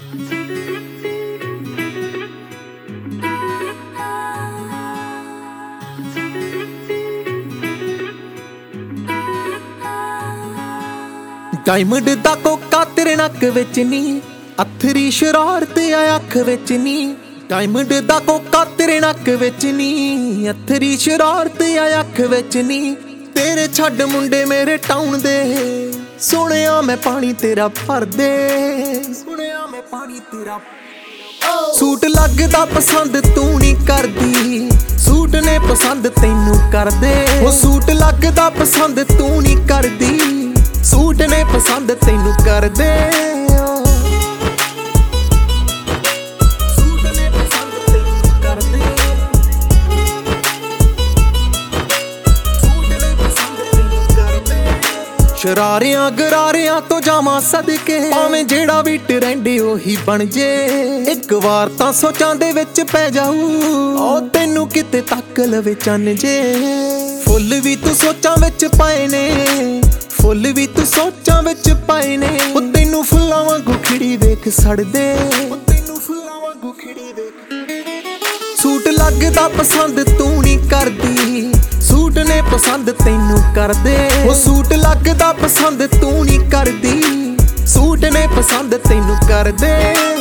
Diamond दा Coca तेरे नक विच नी, अथरी शरारत आ अख विच नी। डायमंड दा कोका तेरे नक विच नी, अथरी शरारत आ अख विच नी। तेरे छड्ड मुंडे मेरे टाउन दे, सुनिया मैं पानी तेरा भर दे। सुनिया मैं पानी तेरा सूट लगदा पसंद तू नहीं करदी, सूट ने पसंद तैनू कर दे। ओ सूट लगदा पसंद तू नहीं करदी, सूट ने पसंद तैनू कर दे। सूट ने पसंद तैनू कर दे, सूट ने पसंद तैनू कर दे। शरारियां गरारियां तो जावां सदके, भावें जेड़ा भी ट्रेंड ओही बन जे। एक वार तां सोचां दे विच पै जाऊ, ओ तैनू किते तक लवे चन जे। फुੱਲ भी तू सोचां विच पाए ने, फुੱਲ भी तू सोचां विच पाए ने। ओ तैनू फुੱਲਾਂ वांगू खिड़ी वेख सड़दे, ओ तैनू फुੱਲਾਂ वांगू खिड़ी वेख। सूट लगदा पसंद तू नहीं करदी, सूट ने पसंद तैनू कर दे। ओ सूट लगदा पसंद तू नहीं करदी, सूट ने पसंद तैनू कर दे।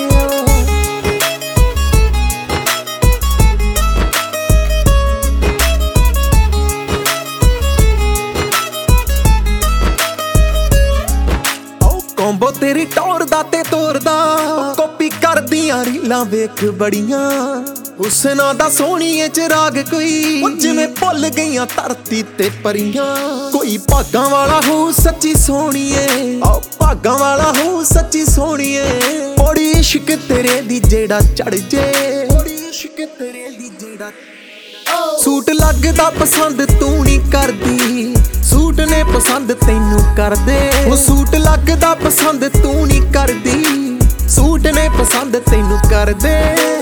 कोंबो तेरी टौर दा ते तोर दा, कॉपी करदियां रीलां वेख बड़ियां। हुस्ना दा सोहणीए च राग कोई, जिवें भुल गईयां धरती ते परियां। कोई भागां वाला हो सच्ची सोहणीए, भागां वाला हो सच्ची सोहणीए। बड़ी इश्क तेरे दी जेड़ा चढ़ जे, बड़ी इश्क तेरे दी जेड़ा। सूट लगदा पसंद तू नहीं करदी, सूट ने पसंद तैनू कर दे। ओ सूट लगदा पसंद तू नहीं करदी, सूट ने पसंद तैनू कर दे।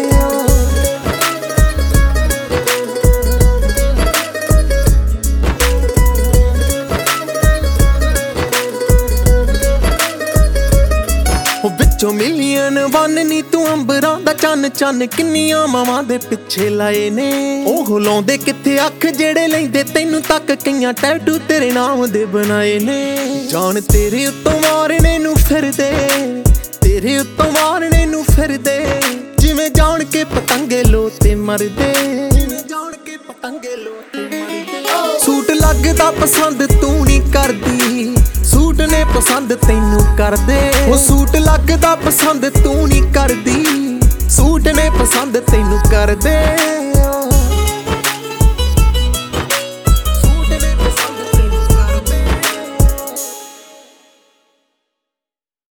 विचों मिलियन वन नी तू अंबरां दा चन चन। किन्नियां मावां दे पिछे लाए ने, ओह लाउंदे किथे अख जेड़े लैंदे तैनू तक। कईयां टैटू तेरे नाम दे बनाए ने, जान तेरे उत्तों मारने नू फिरदे, तेरे उत्तों मारने नू फिरदे। जिवें जान के पतंगे लो ते मरदे, जिवें जान के पतंगे लो ते मरदे। सूट लगदा पसंद तू नहीं करदी, सूट ने पसंद तैनू कर दे। ओ सूट लगदा पसंद तू नहीं करदी, सूट ने पसंद तैनू कर दे।